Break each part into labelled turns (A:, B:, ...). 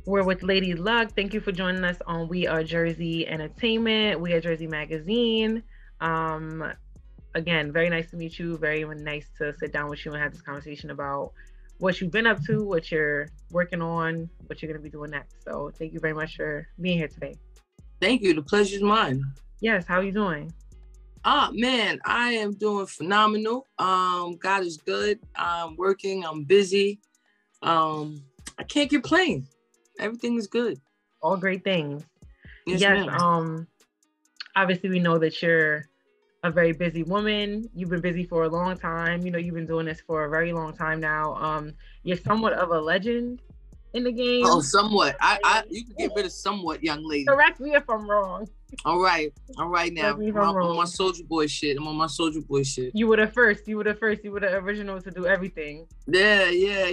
A: We're with Lady Luck. Thank you for joining us on We Are Jersey Entertainment, We Are Jersey Magazine. Um, Again, very nice to meet you. Very nice to sit down with you and have this conversation about what you've been up to, what you're working on, what you're going to be doing next. So thank you very much for being here today.
B: Thank you. The pleasure's mine.
A: Yes, how are you doing?
B: Man, I am doing phenomenal. God is good. I'm working. I'm busy. I can't complain. Everything is good.
A: All great things.
B: Yes,
A: Yes,
B: ma'am.
A: obviously we know that you're a very busy woman. You've been busy for a long time. You've been doing this for a very long time now. You're somewhat of a legend in the
B: Oh,
A: game.
B: somewhat. You can get rid of somewhat, young lady.
A: Correct me if I'm wrong.
B: All right. Now.
A: Correct me if
B: I'm
A: I'm
B: on my
A: wrong.
B: soldier boy shit. I'm on my soldier boy shit.
A: You were the first. You were the first. You were the original to do everything.
B: Yeah,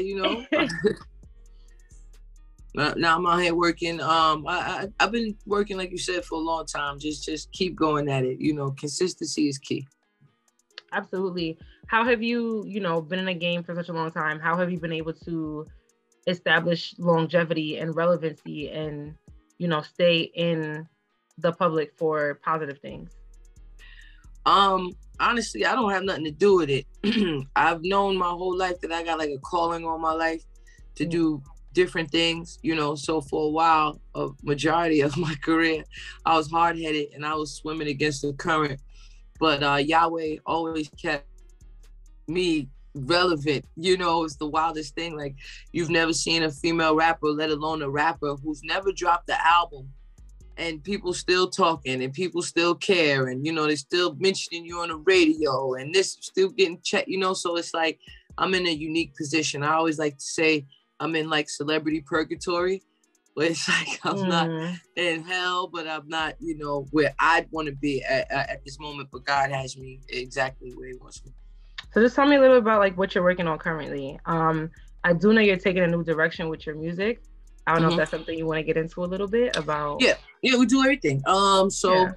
B: Now I'm out here working. I've been working, like you said, for a long time. Just keep going at it. Consistency is key.
A: Absolutely. How have you, been in a game for such a long time? How have you been able to establish longevity and relevancy and, stay in the public for positive things?
B: Honestly, I don't have nothing to do with it. I've known my whole life that I got like a calling on my life to do different things, so for a while, a majority of my career, I was hard-headed and I was swimming against the current. But Yahweh always kept me relevant. It's the wildest thing. Like, you've never seen a female rapper, let alone a rapper who's never dropped the album, and people still talking and people still care, and they still mentioning you on the radio, and this still getting checked, so it's like I'm in a unique position. I always like to say I'm in like celebrity purgatory, where it's like I'm not in hell, but I'm not, where I'd want to be at this moment, but God has me exactly where he wants me.
A: So just tell me a little bit about like what you're working on currently. I do know you're taking a new direction with your music. I don't know if that's something you want to get into a little bit about.
B: Yeah, we do everything. Right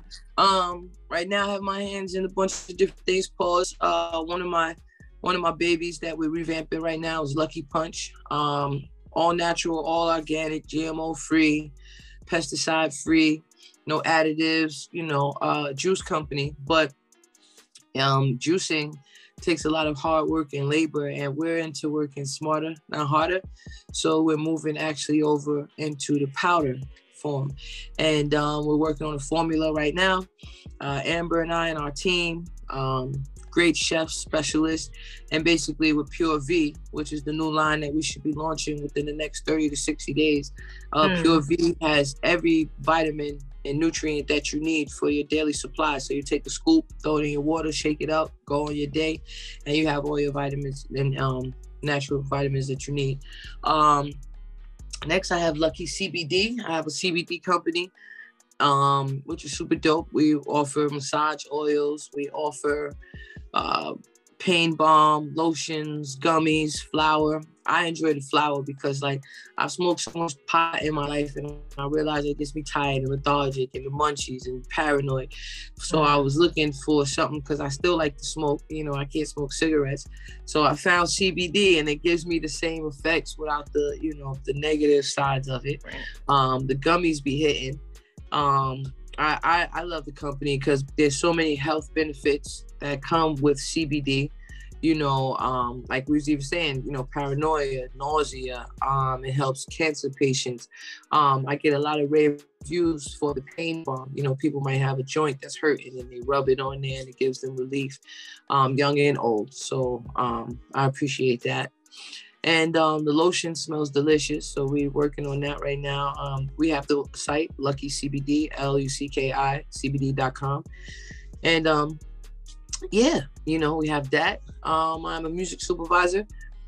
B: now I have my hands in a bunch of different things. Pause. One of my babies that we're revamping right now is Lucky Punch. All natural, all organic, GMO free, pesticide free, no additives, juice company. But juicing takes a lot of hard work and labor, and we're into working smarter, not harder. So we're moving actually over into the powder form. And we're working on a formula right now. Amber and I and our team, great chefs, specialists, and basically with Pure V, which is the new line that we should be launching within the next 30 to 60 days. Pure V has every vitamin and nutrient that you need for your daily supply. So you take a scoop, throw it in your water, shake it up, go on your day, and you have all your vitamins and natural vitamins that you need. Next, I have Lucky CBD. I have a CBD company, which is super dope. We offer massage oils. We offer pain balm, lotions, gummies, flour. I enjoy the flour because, like, I've smoked so much pot in my life, and I realized it gets me tired and lethargic and the munchies and paranoid. So I was looking for something because I still like to smoke. I can't smoke cigarettes. So I found CBD, and it gives me the same effects without the, the negative sides of it. The gummies be hitting. I love the company because there's so many health benefits that come with CBD. Like we was even saying, paranoia, nausea. It helps cancer patients. I get a lot of rave reviews for the pain balm. People might have a joint that's hurting and they rub it on there and it gives them relief, young and old. So I appreciate that. And the lotion smells delicious. So we're working on that right now. We have the site, Lucky CBD, LUCKI, CBD.com. And we have that. I'm a music supervisor.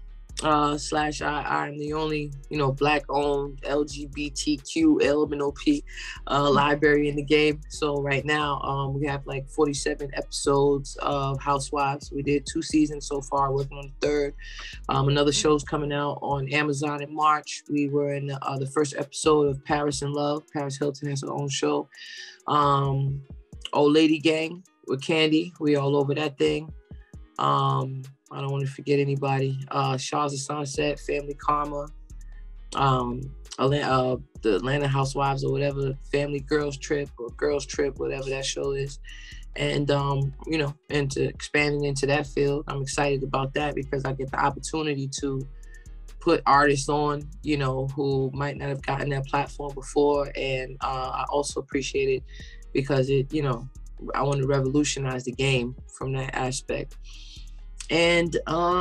B: I'm the only, Black-owned LGBTQ LMNOP library in the game. So right now, we have like 47 episodes of Housewives. We did 2 seasons so far, working on the 3rd. Another show's coming out on Amazon in March. We were in the first episode of Paris in Love. Paris Hilton has her own show. Old Lady Gang with Candy. We all over that thing. I don't want to forget anybody. Shahs of Sunset, Family Karma, the Atlanta Housewives or whatever, Family Girls Trip or Girls Trip, whatever that show is. And, into expanding into that field. I'm excited about that because I get the opportunity to put artists on, who might not have gotten that platform before. And I also appreciate it because I want to revolutionize the game from that aspect. And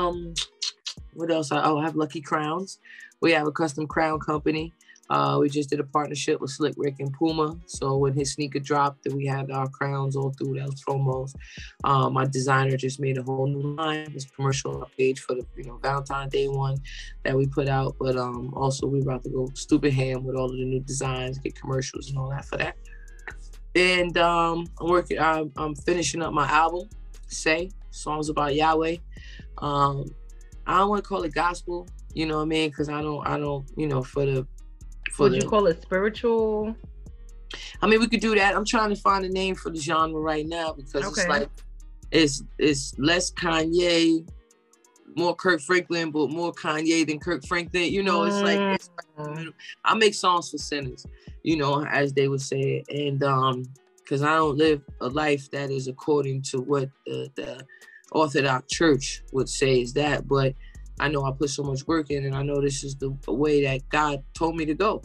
B: what else? I have Lucky Crowns. We have a custom crown company. We just did a partnership with Slick Rick and Puma. So when his sneaker dropped, we had our crowns all through those promos. My designer just made a whole new line, this commercial page for the Valentine's Day one that we put out. But also we about to go stupid ham with all of the new designs, get commercials and all that for that. And I'm finishing up my album, Say, songs about Yahweh. I don't want to call it gospel, you know what I mean? Because I don't,
A: would you call it spiritual?
B: I mean, we could do that. I'm trying to find a name for the genre right now because It's like, it's less Kanye, more Kirk Franklin, but more Kanye than Kirk Franklin. It's like I make songs for sinners, as they would say it. And because I don't live a life that is according to what the Orthodox Church would say is that, but I know I put so much work in, and I know this is the way that God told me to go.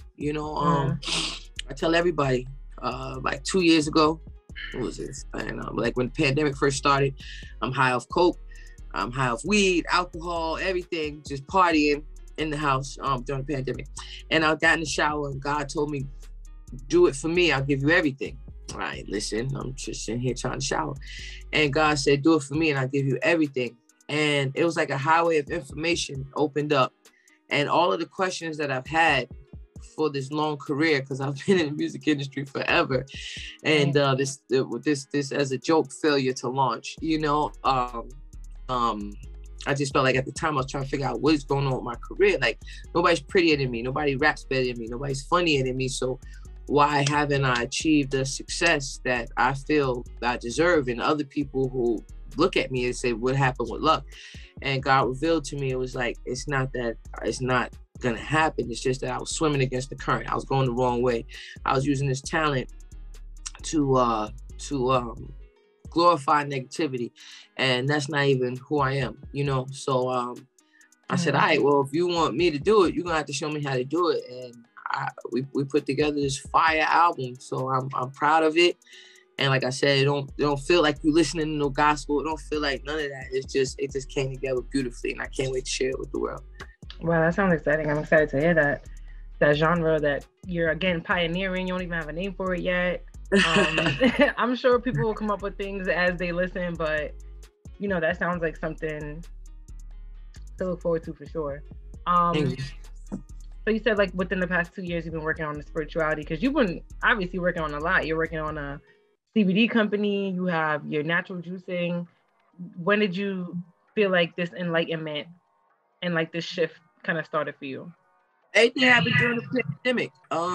B: I tell everybody, like 2 years ago, what was this? And like when the pandemic first started, I'm high off coke, I'm high off weed, alcohol, everything, just partying in the house during the pandemic. And I got in the shower, and God told me, "Do it for me. I'll give you everything." All right, listen, I'm just in here trying to shower, and God said, "Do it for me, and I'll give you everything." And it was like a highway of information opened up. And all of the questions that I've had for this long career, because I've been in the music industry forever. And this as a joke failure to launch, I just felt like at the time I was trying to figure out what is going on with my career. Like, nobody's prettier than me. Nobody raps better than me. Nobody's funnier than me. So why haven't I achieved the success that I feel I deserve? And other people who look at me and say, what happened with luck? And God revealed to me, it was like, it's not gonna happen. It's just that I was swimming against the current. I was going the wrong way. I was using this talent to glorify negativity, and that's not even who I am, So I said, all right, well, if you want me to do it, you're gonna have to show me how to do it. And we put together this fire album, so I'm proud of it. And like I said, it don't feel like you listening to no gospel. It don't feel like none of that. It just came together beautifully, and I can't wait to share it with the world.
A: Wow, that sounds exciting. I'm excited to hear that genre that you're again pioneering. You don't even have a name for it yet. I'm sure people will come up with things as they listen, but that sounds like something to look forward to for sure. So you said like within the past 2 years you've been working on the spirituality, because you've been obviously working on a lot. You're working on a CBD company, you have your natural juicing. When did you feel like this enlightenment and like this shift kind of started for you?
B: Everything happened during the pandemic.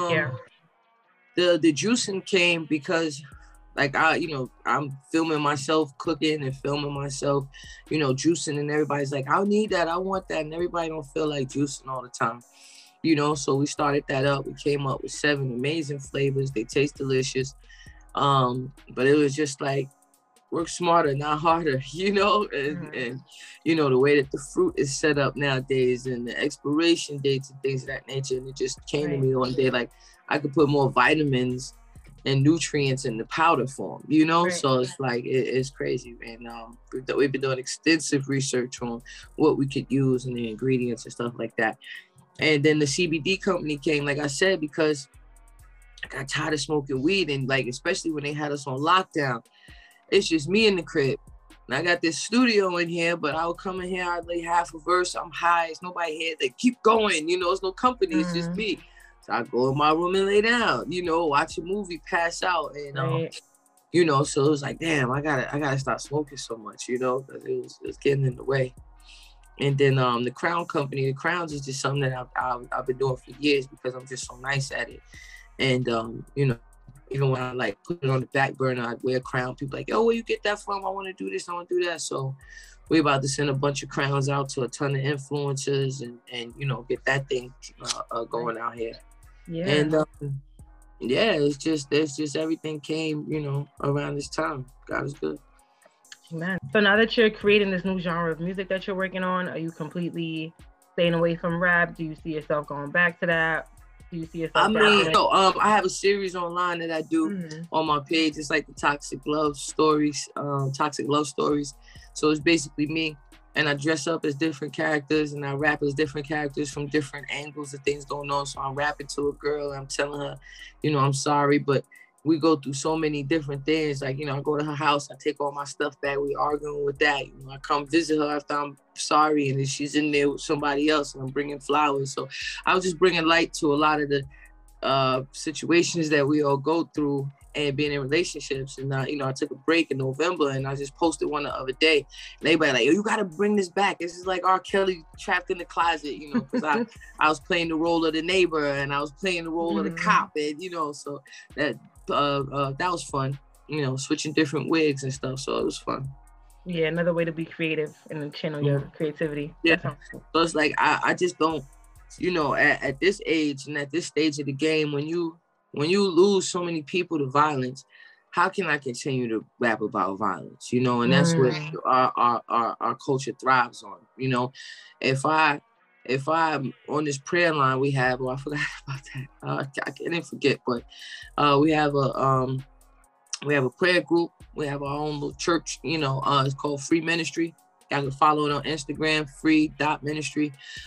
B: The juicing came because like I'm filming myself cooking and filming myself, juicing, and everybody's like, I need that, I want that, and everybody don't feel like juicing all the time. So we started that up. We came up with 7 amazing flavors. They taste delicious. But it was just like, work smarter, not harder, and the way that the fruit is set up nowadays and the expiration dates and things of that nature. And it just came to me one day, like I could put more vitamins and nutrients in the powder form, So it's like, it's crazy. And we've been doing extensive research on what we could use and the ingredients and stuff like that. And then the CBD company came, like I said, because I got tired of smoking weed, and like, especially when they had us on lockdown, it's just me in the crib. And I got this studio in here, but I would come in here, I'd lay half a verse, I'm high, it's nobody here, they keep going, it's no company, it's just me. So I go in my room and lay down, watch a movie, pass out, and so it was like, damn, I gotta stop smoking so much, because it was getting in the way. And then the Crown Company, the crowns is just something that I've been doing for years because I'm just so nice at it. And even when I like put it on the back burner, I'd wear a crown. People like, oh, where you get that from? I want to do this, I want to do that. So we about to send a bunch of crowns out to a ton of influencers and you know, get that thing going out here.
A: Yeah.
B: And yeah, it's just everything came, you know, around this time. God is good.
A: Amen. So now that you're creating this new genre of music that you're working on, are you completely staying away from rap? Do you see yourself going back to that? Do you see yourself?
B: I have a series online that I do on my page. It's like the Toxic Love Stories. So it's basically me, and I dress up as different characters, and I rap as different characters from different angles of things going on. So I'm rapping to a girl, and I'm telling her, you know, I'm sorry, but we go through so many different things. Like, you know, I go to her house, I take all my stuff back, we arguing with that. You know, I come visit her after I'm sorry, and then she's in there with somebody else, and I'm bringing flowers. So I was just bringing light to a lot of the situations that we all go through and being in relationships. And you know, I took a break in November, and I just posted one the other day, and everybody like, yo, you gotta bring this back. This is like R. Kelly trapped in the closet, you know, because I was playing the role of the neighbor, and I was playing the role of the cop, and you know, so that was fun, you know, switching different wigs and stuff. So it was fun.
A: Yeah, another way to be creative and channel your creativity.
B: Yeah. So it's like I just don't, you know, at this age and at this stage of the game, when you lose so many people to violence, how can I continue to rap about violence? You know, and that's what our culture thrives on. You know, if I'm on this prayer line we have, I forgot about that. I didn't forget, but we have a prayer group. We have our own little church. You know, it's called Free Ministry. Y'all can follow it on Instagram, free.ministry.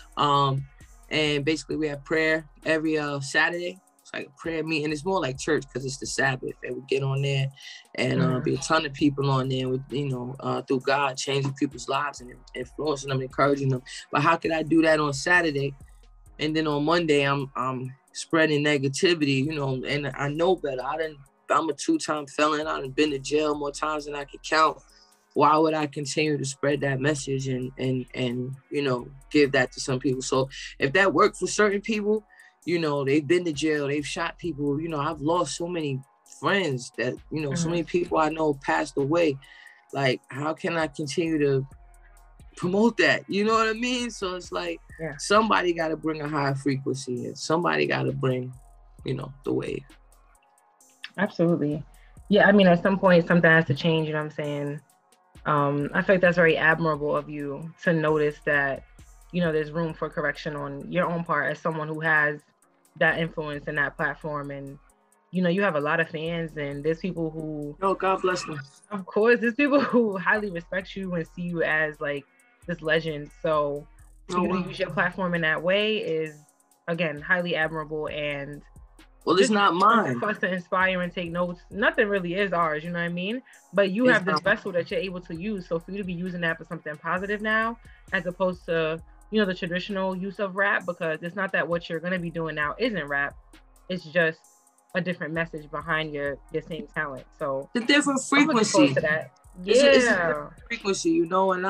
B: And basically we have prayer every Saturday. It's like a prayer meeting. It's more like church because it's the Sabbath, and we get on there and be a ton of people on there with, you know, through God, changing people's lives and influencing them, encouraging them. But how could I do that on Saturday? And then on Monday, I'm spreading negativity, you know, and I know better. I'm a 2-time felon. I've been to jail more times than I can count. Why would I continue to spread that message and you know, give that to some people? So if that worked for certain people, you know, they've been to jail, they've shot people. You know, I've lost so many friends that, you know, so many people I know passed away. Like, how can I continue to promote that? You know what I mean? So it's like, somebody got to bring a high frequency, and somebody got to bring, you know, the wave.
A: Absolutely. Yeah, I mean, at some point, something has to change, you know what I'm saying? I feel like that's very admirable of you to notice that, you know, there's room for correction on your own part as someone who has that influence and that platform. And, you know, you have a lot of fans, and there's people who...
B: Oh, God bless them.
A: Of course, there's people who highly respect you and see you as, like, this legend. So for you to use your platform in that way is, again, highly admirable. And
B: well, it's not mine.
A: For us to inspire and take notes, nothing really is ours, you know what I mean? But you have this vessel that you're able to use. So for you to be using that for something positive now, as opposed to, you know, the traditional use of rap, because it's not that what you're going to be doing now isn't rap. It's just a different message behind your same talent. So
B: the different frequency.
A: To that.
B: Yeah, it's a different frequency, you know, and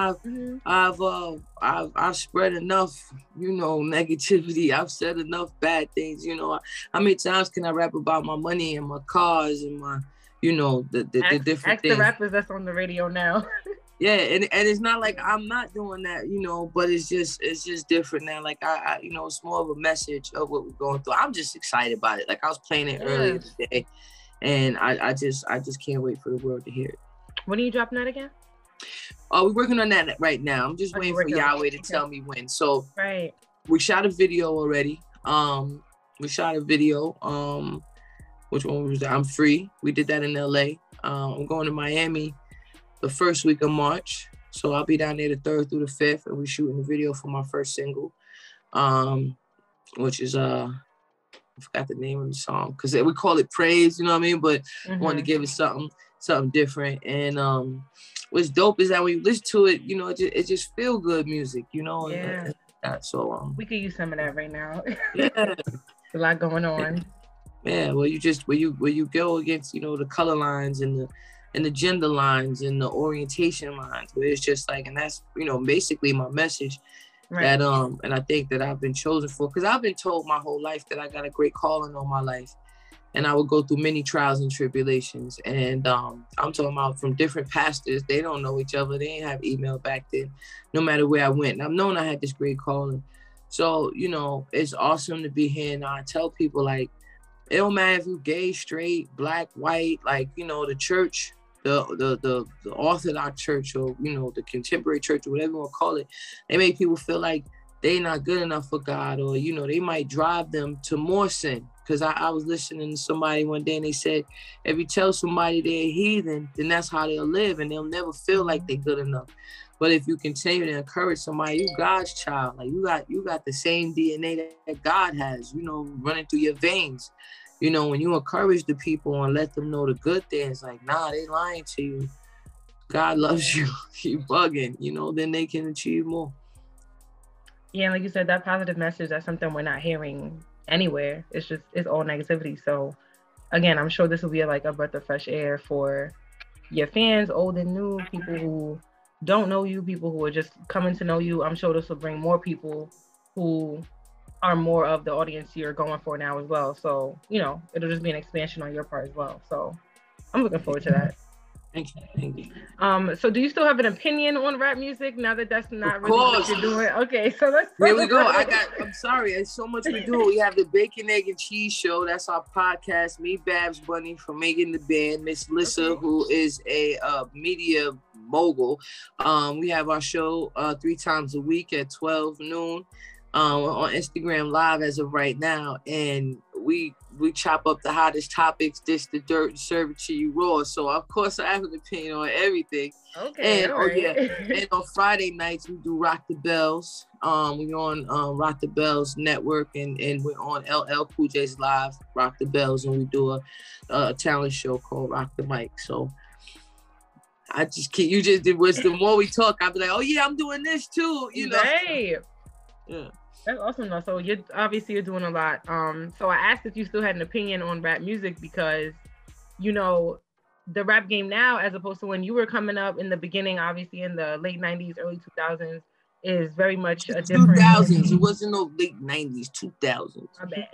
B: I've spread enough, you know, negativity. I've said enough bad things, you know. How many times can I rap about my money and my cars and my, you know, the different things?
A: The rappers that's on the radio now.
B: Yeah, and it's not like I'm not doing that, you know, but it's just different now. Like I you know, it's more of a message of what we're going through. I'm just excited about it. Like I was playing it earlier today, and I just can't wait for the world to hear it.
A: When are you dropping that again?
B: We're working on that right now. I'm just waiting for Yahweh to tell me when. So we shot a video already. Which one was that? I'm Free. We did that in LA. I'm going to Miami the first week of March. So I'll be down there the 3rd through the 5th, and we're shooting a video for my first single, which is I forgot the name of the song because we call it Praise, you know what I mean? But I wanted to give it something different. And what's dope is that when you listen to it, you know, it just feel good music, you know?
A: Yeah.
B: So
A: we could use some of that right now.
B: Yeah.
A: A lot going on.
B: Yeah, well, where you go against, you know, the color lines and the gender lines and the orientation lines, where it's just like, and that's, you know, basically my message. That and I think that I've been chosen for, because I've been told my whole life that I got a great calling on my life, and I would go through many trials and tribulations. And I'm talking about from different pastors. They don't know each other. They didn't have email back then, no matter where I went. And I've known I had this great calling. So, you know, it's awesome to be here. And I tell people, like, it don't matter if you're gay, straight, black, white, like, you know, the church, the Orthodox church, or, you know, the contemporary church, or whatever you want to call it, they make people feel like they not good enough for God, or, you know, they might drive them to more sin. Because I was listening to somebody one day and they said, if you tell somebody they're a heathen, then that's how they'll live and they'll never feel like they're good enough. But if you continue to encourage somebody, you God's child, like you got the same DNA that God has, you know, running through your veins. You know, when you encourage the people and let them know the good things, like, nah, they lying to you. God loves you. You bugging, you know, then they can achieve more.
A: Yeah, like you said, that positive message, that's something we're not hearing anywhere. It's all negativity. So again, I'm sure this will be like a breath of fresh air for your fans, old and new, people who don't know you, people who are just coming to know you. I'm sure this will bring more people who are more of the audience you're going for now as well. So, you know, it'll just be an expansion on your part as well. So I'm looking forward to that.
B: Thank you.
A: So do you still have an opinion on rap music now that that's not really what you're doing? Okay, so let's
B: here we go. I'm sorry, there's so much we do. We have the Bacon, Egg, and Cheese Show. That's our podcast. Me, Babs Bunny from Megan the Band, Miss Lissa, who is a media mogul. We have our show 3 times a week at 12 noon on Instagram Live as of right now, and we chop up the hottest topics, dish the dirt, and serve it to you raw. So of course I have an opinion on everything.
A: Okay.
B: And and on Friday nights we do Rock the Bells. We're on Rock the Bells Network, and we're on LL Cool J's Live Rock the Bells, and we do a talent show called Rock the Mic. So I just keep the more we talk, I'll be like, oh yeah, I'm doing this too, you know.
A: Right.
B: Yeah.
A: That's awesome though. So you're doing a lot. So I asked if you still had an opinion on rap music because, you know, the rap game now, as opposed to when you were coming up in the beginning, obviously in the late 90s, early 2000s, is very much a different.
B: 2000s. It wasn't no late 90s, 2000s.
A: I bet.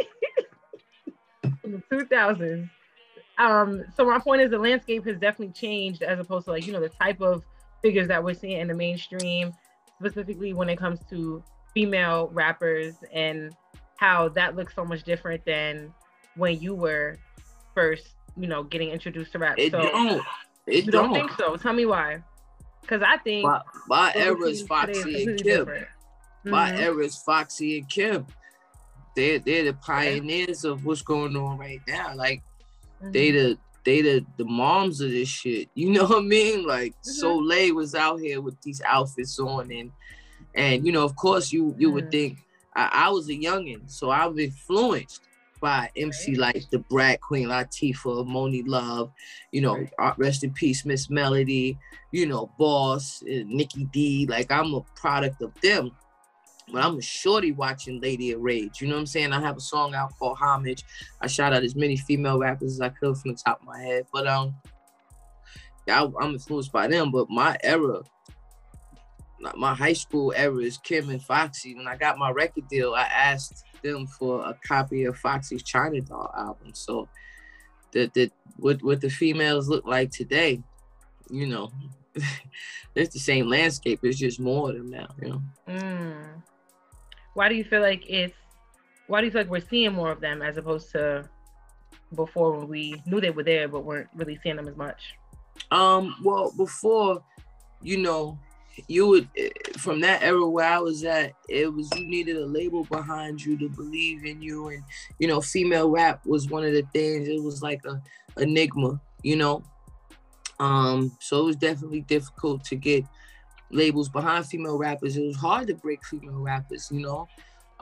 A: In the 2000s. So my point is the landscape has definitely changed as opposed to, like, you know, the type of figures that we're seeing in the mainstream, specifically when it comes to female rappers, and how that looks so much different than when you were first, you know, getting introduced to rap. You don't think so? Tell me why. Because I think
B: my era is Foxy and Kim. My era is Foxy and Kim. They're the pioneers of what's going on right now. Like they the moms of this shit. You know what I mean? Like Soleil was out here with these outfits on, and you know, of course, you would think I was a youngin', so I was influenced by MC like the Brat Queen Latifah, Moni Love, you know, rest in peace, Miss Melody, you know, Boss, Nikki D. Like, I'm a product of them, but I'm a shorty watching Lady of Rage. You know what I'm saying? I have a song out called Homage. I shout out as many female rappers as I could from the top of my head, but I'm influenced by them. But my era, my high school era is Kim and Foxy. When I got my record deal, I asked them for a copy of Foxy's China Doll album. So what the females look like today, you know, it's the same landscape. It's just more of them now, you know.
A: Why do you feel like we're seeing more of them as opposed to before, when we knew they were there but weren't really seeing them as much?
B: Well, before, you know, you would, from that era where I was at, it was, you needed a label behind you to believe in you, and, you know, female rap was one of the things. It was like a enigma, you know. So it was definitely difficult to get labels behind female rappers. It was hard to break female rappers, you know.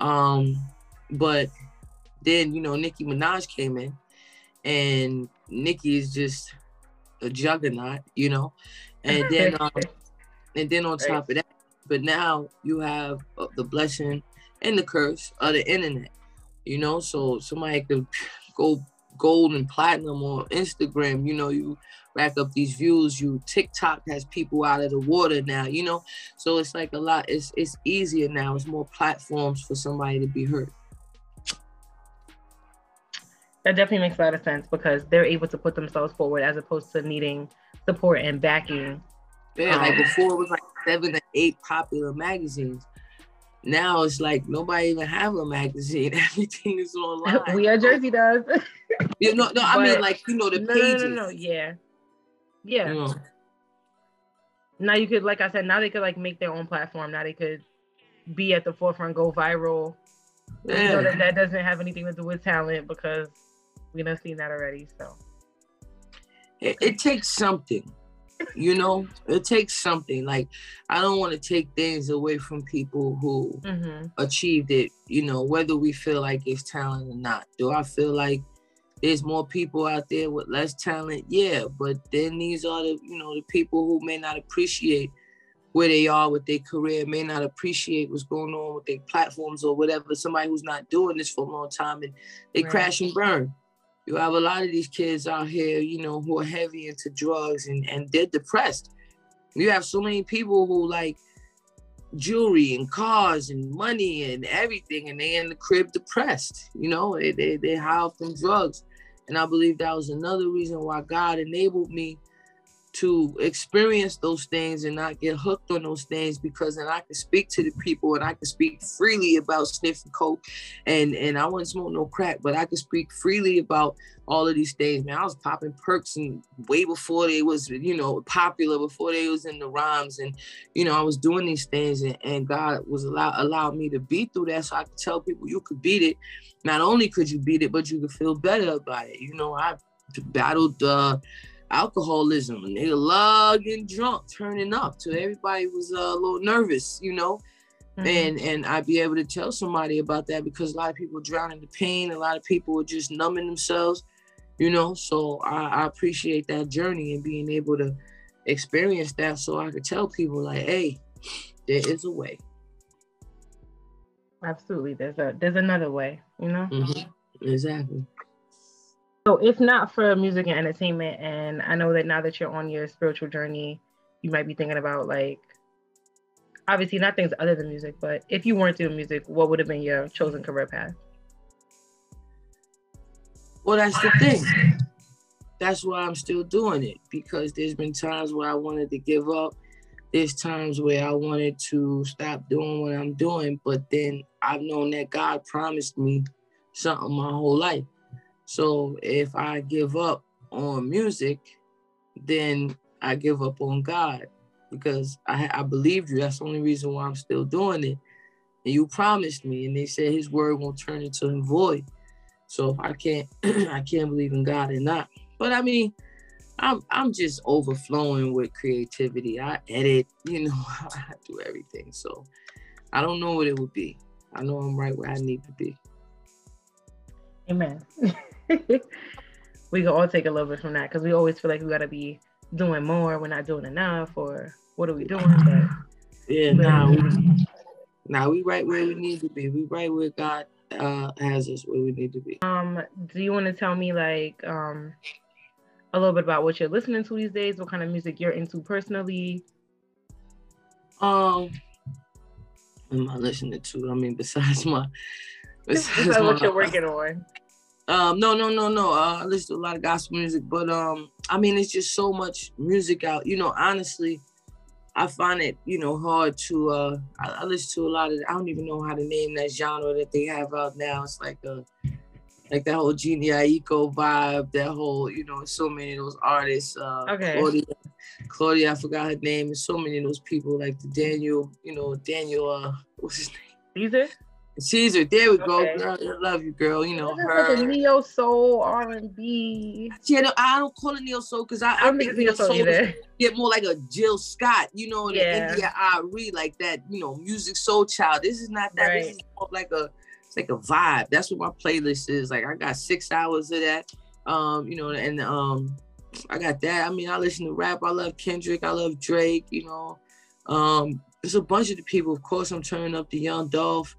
B: But then, you know, Nicki Minaj came in, and Nicki is just a juggernaut, you know. And then on top of that, but now you have the blessing and the curse of the internet, you know. So somebody could go gold and platinum on Instagram, you know, you rack up these views. TikTok has people out of the water now, you know. So it's like a lot. It's easier now. It's more platforms for somebody to be heard.
A: That definitely makes a lot of sense because they're able to put themselves forward as opposed to needing support and backing.
B: Yeah, like before it was like 7 to 8 popular magazines. Now it's like nobody even have a magazine. Everything is online.
A: We Are Jersey does.
B: No, I mean like the pages.
A: No, yeah. Now you could, like I said, now they could like make their own platform. Now they could be at the forefront, go viral. Yeah. We know that doesn't have anything to do with talent because we done seen that already. So
B: it takes something. It takes something. Like, I don't want to take things away from people who achieved it, whether we feel like it's talent or not. Do I feel like there's more people out there with less talent? Yeah, but then these are the people who may not appreciate where they are with their career, may not appreciate what's going on with their platforms or whatever. Somebody who's not doing this for a long time and they crash and burn. You have a lot of these kids out here, who are heavy into drugs and they're depressed. You have so many people who like jewelry and cars and money and everything, and they in the crib depressed. They high off them drugs. And I believe that was another reason why God enabled me to experience those things and not get hooked on those things, because then I can speak to the people and I can speak freely about sniffing coke and I wouldn't smoke no crack, but I could speak freely about all of these things. Man, I was popping perks and way before they was, popular, before they was in the rhymes, and, I was doing these things and God was allowed me to be through that so I could tell people you could beat it. Not only could you beat it, but you could feel better about it. I battled alcoholism, and they love getting drunk, turning up, so everybody was a little nervous, and I'd be able to tell somebody about that because a lot of people drown in the pain, a lot of people are just numbing themselves, so I appreciate that journey and being able to experience that so I could tell people like, hey, there is a way.
A: Absolutely, there's another way,
B: Exactly.
A: So if not for music and entertainment, and I know that now that you're on your spiritual journey, you might be thinking about, like, obviously not things other than music, but if you weren't doing music, what would have been your chosen career path?
B: Well, that's the thing. That's why I'm still doing it, because there's been times where I wanted to give up. There's times where I wanted to stop doing what I'm doing, but then I've known that God promised me something my whole life. So if I give up on music, then I give up on God, because I believed you. That's the only reason why I'm still doing it. And you promised me, and they said his word won't turn into void. So if I can't, I can't believe in God or not. But I mean, I'm just overflowing with creativity. I edit, I do everything. So I don't know what it would be. I know I'm right where I need to be.
A: Amen. We can all take a little bit from that, because we always feel like we got to be doing more. We're not doing enough, or what are we doing? But
B: yeah, we right where we need to be. We right where God has us where we need to be.
A: Do you want to tell me like a little bit about what you're listening to these days? What kind of music you're into personally?
B: What am I listening to? I mean, besides what
A: you're working on.
B: No. I listen to a lot of gospel music, but I mean, it's just so much music out. Honestly, I find it, hard to. I listen to a lot of. I don't even know how to name that genre that they have out now. It's like that whole Jhené Aiko vibe. That whole, so many of those artists.
A: Okay.
B: Claudia, I forgot her name. And so many of those people, like the Daniel. What's his name? Caesar, there we go, girl. I love you, girl. Her.
A: Like a neo soul R&B.
B: Yeah, no, I don't call it neo soul because I think neo soul get more like a Jill Scott, the India Ari, like that, music soul child. This is not that. Right. This is more like it's like a vibe. That's what my playlist is. Like I got 6 hours of that. And I got that. I mean, I listen to rap. I love Kendrick. I love Drake. There's a bunch of the people. Of course, I'm turning up the Young Dolph.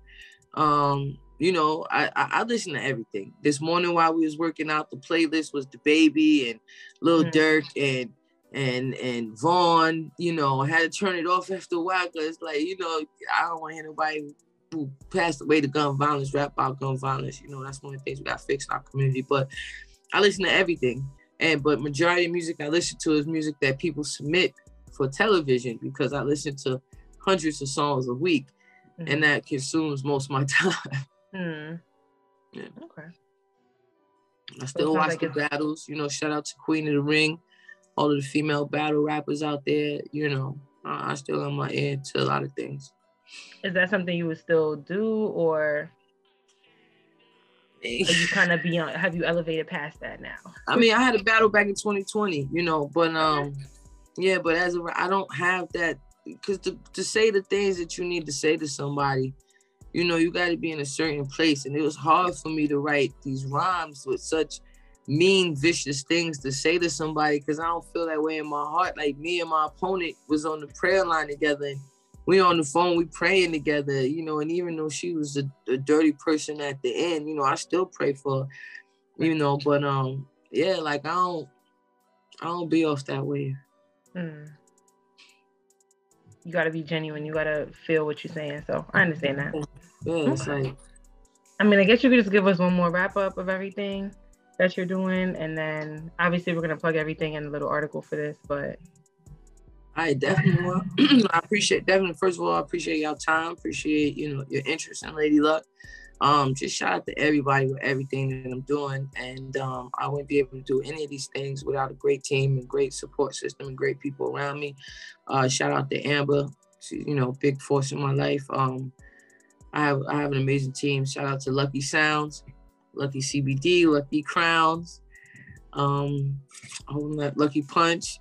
B: I listen to everything. This morning while we was working out, the playlist was The Baby and Lil Durk and Vaughn. I had to turn it off after a while because, like, I don't want to hear nobody who passed away to gun violence rap about gun violence. You know, that's one of the things we got to fix in our community. But I listen to everything. But majority of music I listen to is music that people submit for television, because I listen to hundreds of songs a week, and that consumes most of my time. Yeah.
A: Okay.
B: I still watch the battles, you know, shout out to Queen of the Ring, all of the female battle rappers out there, you know, I still have my ear to a lot of things.
A: Is that something you would still do, or are you kind of beyond, have you elevated past that now?
B: I mean, I had a battle back in 2020, you know, but yeah, but I don't have that, because to say the things that you need to say to somebody, you know, you got to be in a certain place. And it was hard for me to write these rhymes with such mean, vicious things to say to somebody, because I don't feel that way in my heart. Like, me and my opponent was on the prayer line together, and we on the phone, we praying together, you know, and even though she was a dirty person at the end, you know, I still pray for her, you know, but yeah, like, I don't be off that way.
A: You got to be genuine. You got to feel what you're saying. So I understand that.
B: Yeah, it's like,
A: I mean, I guess you could just give us one more wrap up of everything that you're doing, and then obviously we're going to plug everything in a little article for this, but.
B: I definitely will. I appreciate, first of all, I appreciate y'all time, appreciate, you know, your interest in Lady Luck. Just shout out to everybody with everything that I'm doing. And I wouldn't be able to do any of these things without a great team and great support system and great people around me. Shout out to Amber. She's, you know, big force in my life. I have an amazing team. Shout out to Lucky Sounds, Lucky CBD, Lucky Crowns, Lucky Punch.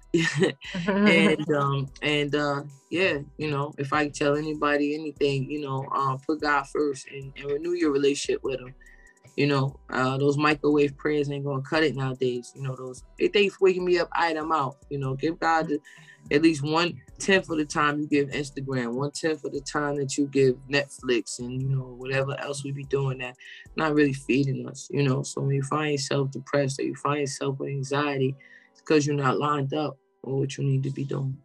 B: and yeah, you know, if I can tell anybody anything, you know, put God first and renew your relationship with him. You know, those microwave prayers ain't gonna cut it nowadays. You know, those, if they waking me up, I'm out. You know, give God at least 1/10 of the time you give Instagram, 1/10 of the time that you give Netflix, and, you know, whatever else we be doing that not really feeding us, you know. So when you find yourself depressed or you find yourself with anxiety, it's because you're not lined up with what you need to be doing.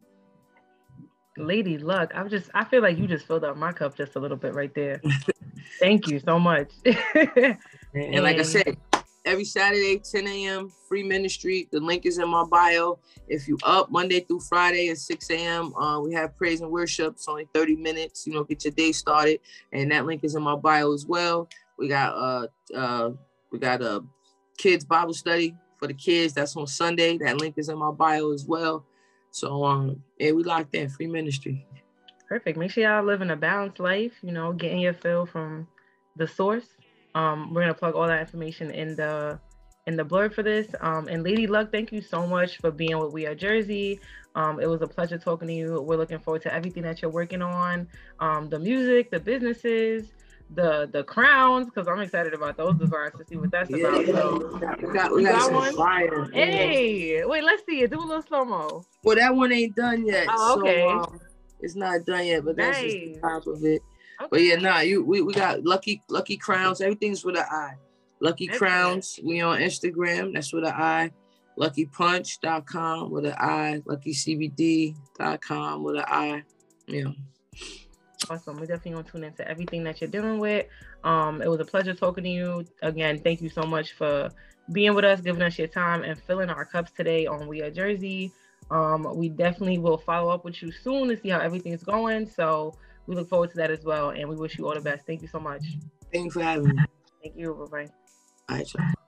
A: Lady Luck, I feel like you just filled up my cup just a little bit right there. Thank you so much.
B: And like I said, every Saturday, 10 a.m., free ministry. The link is in my bio. If you up Monday through Friday at 6 a.m., we have praise and worship. It's only 30 minutes, you know, get your day started. And that link is in my bio as well. We got a kids Bible study for the kids. That's on Sunday. That link is in my bio as well. So yeah, we locked in, free ministry.
A: Perfect. Make sure y'all living a balanced life, you know, getting your fill from the source. We're gonna plug all that information in the blurb for this. And Lady Luck, thank you so much for being with We Are Jersey. It was a pleasure talking to you. We're looking forward to everything that you're working on, the music, the businesses, the crowns, because I'm excited about those designs to see what that's about. So
B: we got one. Fire.
A: Hey, wait, let's see it. Do a little slow-mo.
B: Well, that one ain't done yet.
A: Oh, okay.
B: So, it's not done yet, but that's just the top of it.
A: Okay.
B: But yeah, we got Lucky Crowns. Everything's with an I. Lucky Crowns. We on Instagram. That's with an I. LuckyPunch.com with an I. LuckyCBD.com with an I. Yeah.
A: Awesome. We're definitely going to tune into everything that you're dealing with. It was a pleasure talking to you. Again, thank you so much for being with us, giving us your time, and filling our cups today on We Are Jersey. We definitely will follow up with you soon to see how everything's going. So we look forward to that as well. And we wish you all the best. Thank you so much.
B: Thank you for having me.
A: Thank you. Bye-bye.
B: All right, y'all.